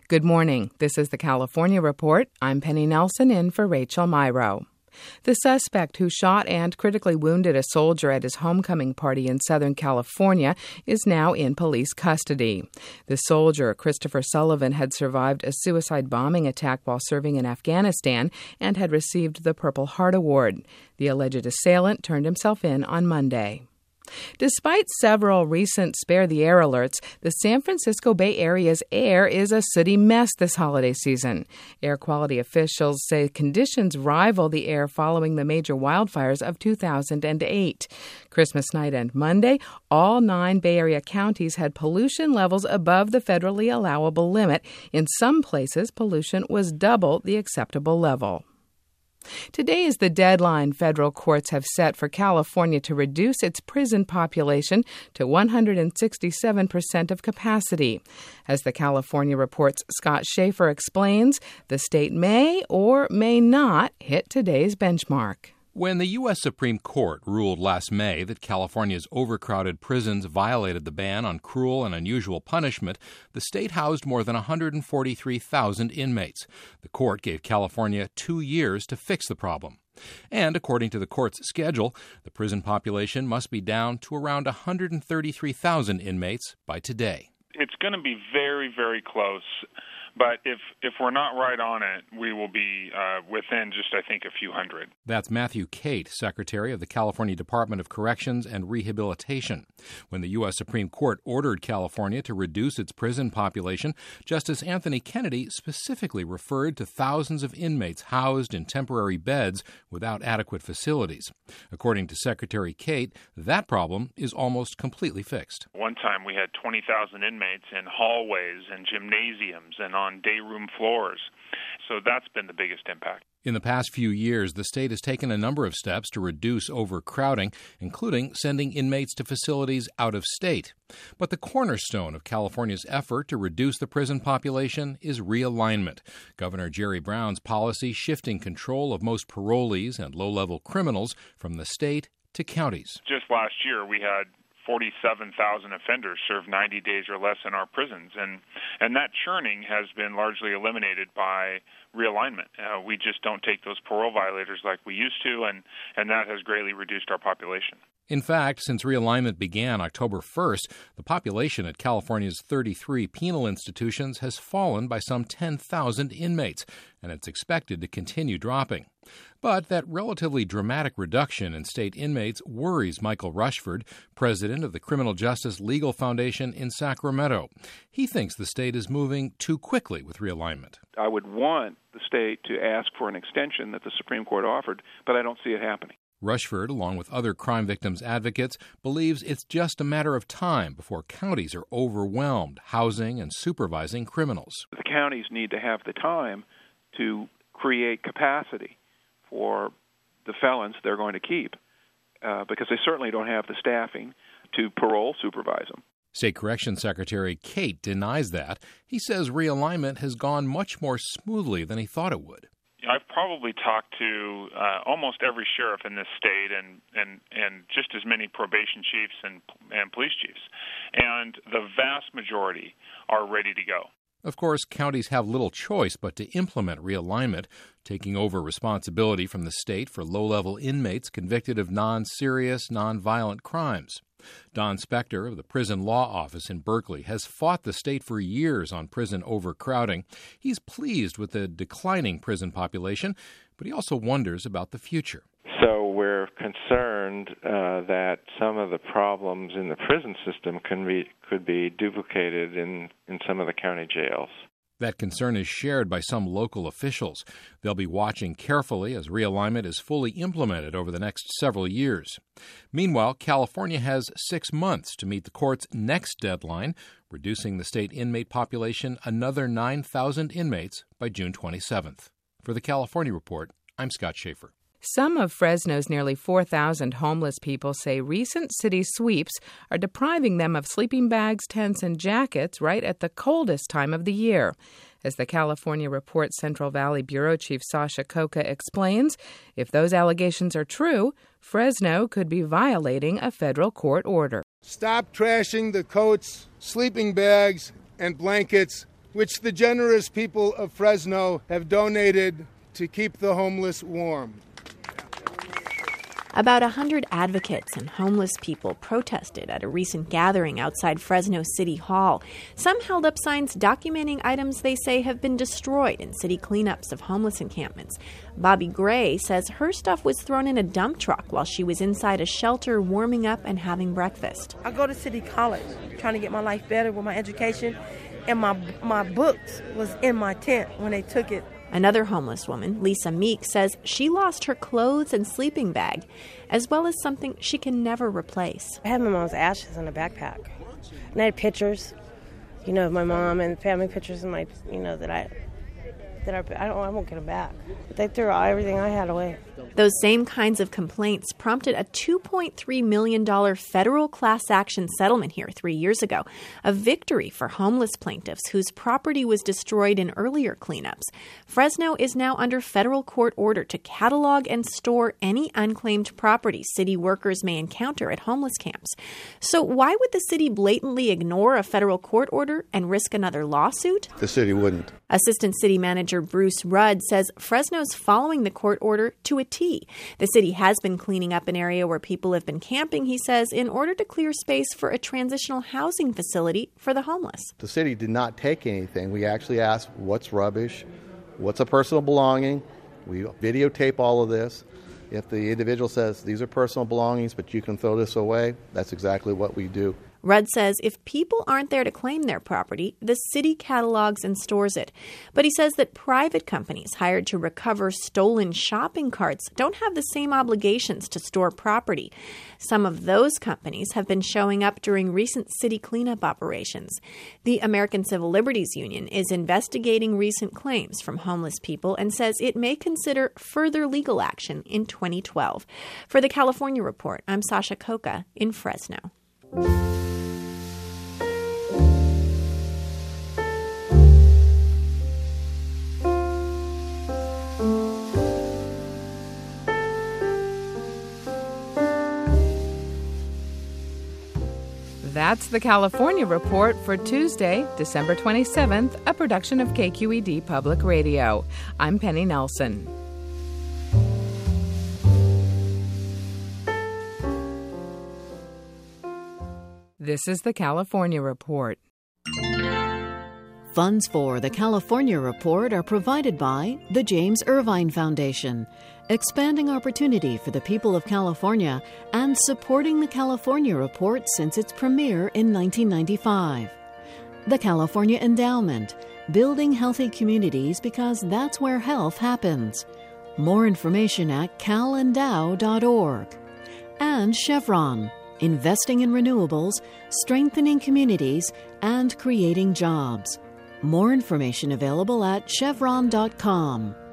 Good morning. This is the California Report. I'm Penny Nelson in for Rachel Myrow. The suspect who shot and critically wounded a soldier at his homecoming party in Southern California is now in police custody. The soldier, Christopher Sullivan, had survived a suicide bombing attack while serving in Afghanistan and had received the Purple Heart Award. The alleged assailant turned himself in on Monday. Despite several recent Spare the Air alerts, the San Francisco Bay Area's air is a sooty mess this holiday season. Air quality officials say conditions rival the air following the major wildfires of 2008. Christmas night and Monday, all 9 Bay Area counties had pollution levels above the federally allowable limit. In some places, pollution was double the acceptable level. Today is the deadline federal courts have set for California to reduce its prison population to 167% of capacity. As the California Report's Scott Schaefer explains, the state may or may not hit today's benchmark. When the U.S. Supreme Court ruled last May that California's overcrowded prisons violated the ban on cruel and unusual punishment, the state housed more than 143,000 inmates. The court gave California 2 years to fix the problem. And according to the court's schedule, the prison population must be down to around 133,000 inmates by today. It's going to be very, very close. But if we're not right on it, we will be within just, I think, a few hundred. That's Matthew Cate, Secretary of the California Department of Corrections and Rehabilitation. When the U.S. Supreme Court ordered California to reduce its prison population, Justice Anthony Kennedy specifically referred to thousands of inmates housed in temporary beds without adequate facilities. According to Secretary Cate, that problem is almost completely fixed. One time we had 20,000 inmates in hallways and gymnasiums and on day room floors. So that's been the biggest impact. In the past few years, the state has taken a number of steps to reduce overcrowding, including sending inmates to facilities out of state. But the cornerstone of California's effort to reduce the prison population is realignment. Governor Jerry Brown's policy shifting control of most parolees and low-level criminals from the state to counties. Just last year, we had 47,000 offenders serve 90 days or less in our prisons. And that churning has been largely eliminated by realignment. We just don't take those parole violators like we used to, and that has greatly reduced our population. In fact, since realignment began October 1st, the population at California's 33 penal institutions has fallen by some 10,000 inmates, and it's expected to continue dropping. But that relatively dramatic reduction in state inmates worries Michael Rushford, president of the Criminal Justice Legal Foundation in Sacramento. He thinks the state is moving too quickly with realignment. I would want the state to ask for an extension that the Supreme Court offered, but I don't see it happening. Rushford, along with other crime victims advocates, believes it's just a matter of time before counties are overwhelmed housing and supervising criminals. The counties need to have the time to create capacity for the felons they're going to keep because they certainly don't have the staffing to parole supervise them. State Corrections Secretary Cate denies that. He says realignment has gone much more smoothly than he thought it would. I've probably talked to almost every sheriff in this state and just as many probation chiefs and police chiefs, and the vast majority are ready to go. Of course, counties have little choice but to implement realignment, taking over responsibility from the state for low-level inmates convicted of non-serious, non-violent crimes. Don Spector of the Prison Law Office in Berkeley has fought the state for years on prison overcrowding. He's pleased with the declining prison population, but he also wonders about the future. So we're concerned that some of the problems in the prison system could be duplicated in some of the county jails. That concern is shared by some local officials. They'll be watching carefully as realignment is fully implemented over the next several years. Meanwhile, California has 6 months to meet the court's next deadline, reducing the state inmate population another 9,000 inmates by June 27th. For the California Report, I'm Scott Schaefer. Some of Fresno's nearly 4,000 homeless people say recent city sweeps are depriving them of sleeping bags, tents, and jackets right at the coldest time of the year. As the California Report's Central Valley Bureau Chief Sasha Coca explains, if those allegations are true, Fresno could be violating a federal court order. Stop trashing the coats, sleeping bags, and blankets which the generous people of Fresno have donated to keep the homeless warm. About 100 advocates and homeless people protested at a recent gathering outside Fresno City Hall. Some held up signs documenting items they say have been destroyed in city cleanups of homeless encampments. Bobby Gray says her stuff was thrown in a dump truck while she was inside a shelter warming up and having breakfast. I go to City College trying to get my life better with my education, and my books was in my tent when they took it. Another homeless woman, Lisa Meek, says she lost her clothes and sleeping bag, as well as something she can never replace. I had my mom's ashes in a backpack. And I had pictures, of my mom and family pictures of my, I won't get them back. But they threw everything I had away. Those same kinds of complaints prompted a $2.3 million federal class action settlement here 3 years ago, a victory for homeless plaintiffs whose property was destroyed in earlier cleanups. Fresno is now under federal court order to catalog and store any unclaimed property city workers may encounter at homeless camps. So why would the city blatantly ignore a federal court order and risk another lawsuit? The city wouldn't. Assistant City Manager Bruce Rudd says Fresno's following the court order to a T. The city has been cleaning up an area where people have been camping, he says, in order to clear space for a transitional housing facility for the homeless. The city did not take anything. We actually asked what's rubbish, what's a personal belonging. We videotape all of this. If the individual says these are personal belongings, but you can throw this away, that's exactly what we do. Rudd says if people aren't there to claim their property, the city catalogs and stores it. But he says that private companies hired to recover stolen shopping carts don't have the same obligations to store property. Some of those companies have been showing up during recent city cleanup operations. The American Civil Liberties Union is investigating recent claims from homeless people and says it may consider further legal action in 2012. For the California Report, I'm Sasha Coca in Fresno. That's the California Report for Tuesday, December 27th, a production of KQED Public Radio. I'm Penny Nelson. This is the California Report. Funds for the California Report are provided by the James Irvine Foundation, expanding opportunity for the people of California and supporting the California Report since its premiere in 1995. The California Endowment, building healthy communities because that's where health happens. More information at calendow.org. And Chevron, investing in renewables, strengthening communities, and creating jobs. More information available at chevron.com.